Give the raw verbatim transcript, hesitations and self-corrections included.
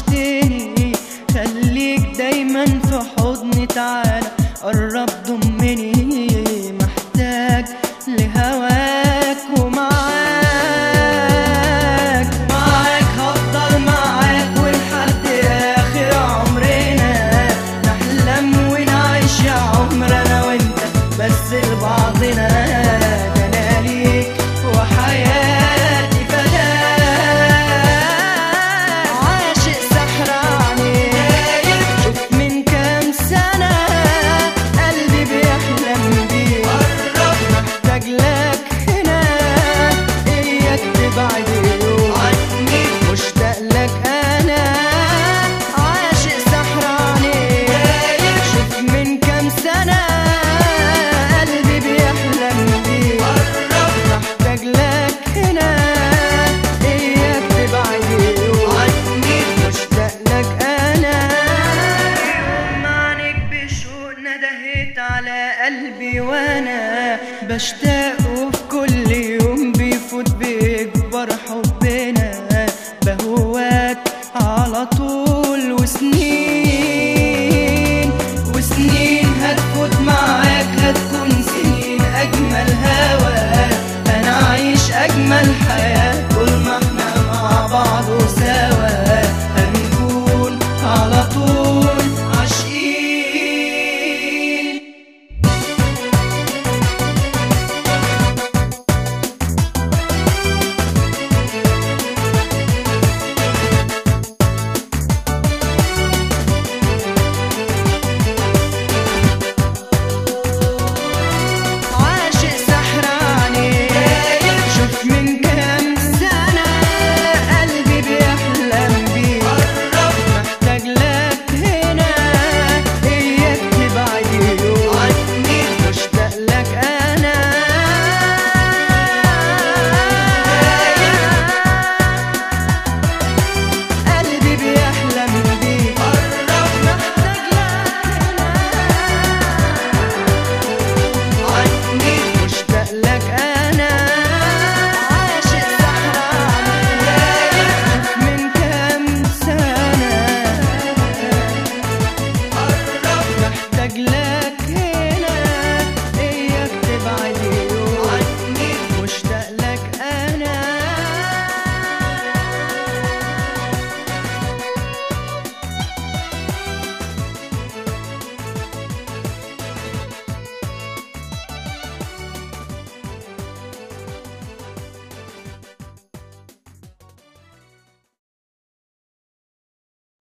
وحشتني، خليك دايما في حضني، تعالى قرب ضمني، محتاج لهواك ومعاك معاك هفضل معاك ولحد آخر عمرنا، نحلم ونعيش يا عمر أنا وأنت بس لبعضنا، ده أنا ليك وحياتي فداك، عاشق سحراني شوف من كام سنة قلبي بيحلم بيك، محتاج لك هنا إياك تبعد يوم عني، مشتاق لك أنا عاشق سحراني شوف من كام سنة قلبي بيحلم بيك، محتاج لك هنا إياك تبعد يوم عني، مشتاق لك أنا. يوم عنك بشوق ندهت على قلبي وأنا بشتاق، وفي كل يوم بيفوت بيكبر حبنا، بهواك على طول وسنين وسنين هتفوت معاك، هتكون سنين أجمل هوا، أنا أعيش أجمل حياة